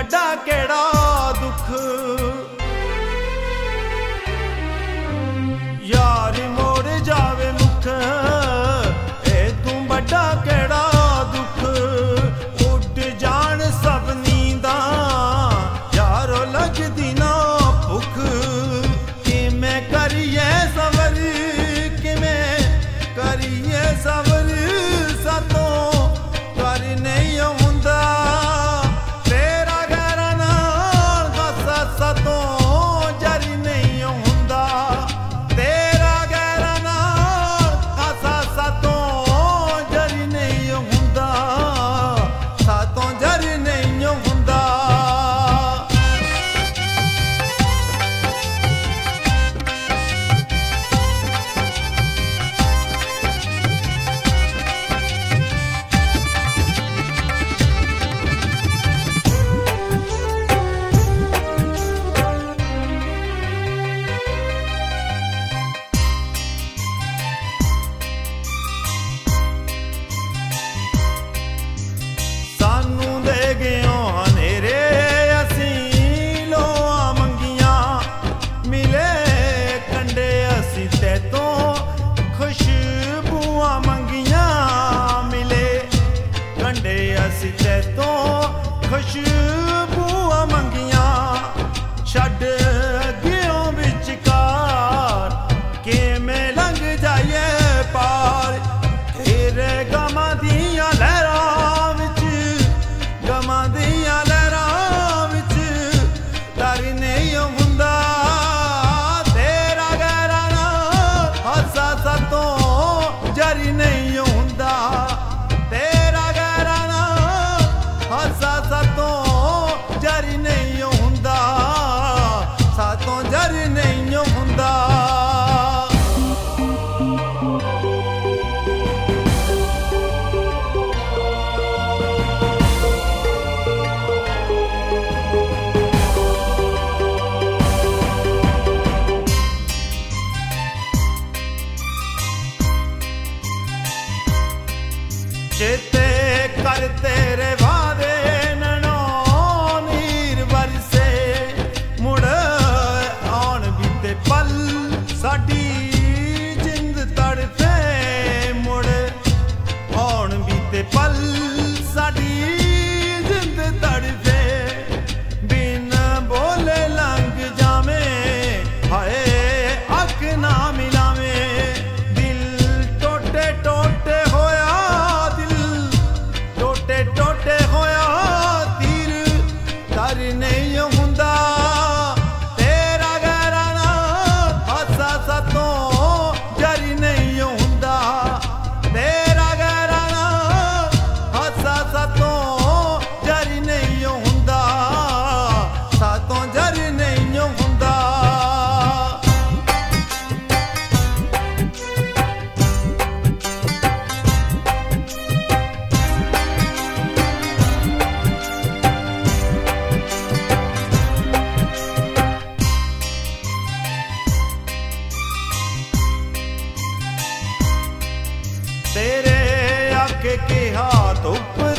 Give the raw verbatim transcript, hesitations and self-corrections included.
बड़ा केड़ा दुख यार मोड़ जावे मुख ए तू बड़ा केड़ा दुख उठ जान सब नींदा यारो लगदी ना भुख किमें करिए सवर किमें करिए सवर सातों कर नहीं हुंदा तेरा गैरा नाल गसा सातों जरी नहीं हुंदा तेरा गैरा नाल गसा सातों जरी नहीं हुंदा सातों जरी नहीं हुंदा। खुशबूआ मंगिया छड़ गियों विचकार के में लंघ जाइए पार तेरे गमा दिया लहरां विच गमा दिया लहरां विच तर नहीं हुंदा तेरा गैरा ना हसा सातों जरी नहीं हुंदा तेरा गैरा ना हसा सातों जरी नहीं हुंदा सातों जरी नहीं हुंदा। चेते कर तेरे वादे नैनो नीर बरसे मुड़ आन बीते पल साडी जिंद तड़फे मुड़ आन बीते पल साडी जिंद तड़फे बिन बोले लंघ जावे हाय अख ना मिलावे दिल टोटे टोटे होया टोटे टोटे होया तीर तर नहीं हुंदा तेरा गैरा ना हसा सातों जरी नहीं हुंदा तेरा गैरा ना हसा सातों जरी नहीं हुंदा सातों जरी नहीं हुंदा। तेरे आके के हाथ ऊपर